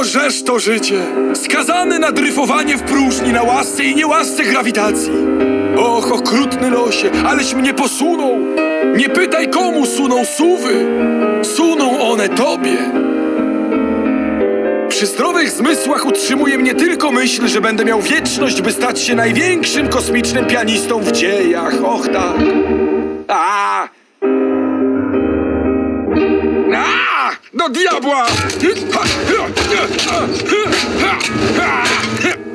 żeż to życie! Skazany na dryfowanie w próżni na łasce i niełasce grawitacji. Och, okrutny losie, aleś mnie posunął! Nie pytaj, komu suną suwy. Suną one tobie. Przy zdrowych zmysłach utrzymuje mnie tylko myśl, że będę miał wieczność, by stać się największym kosmicznym pianistą w dziejach. Och tak. A! Do diabła!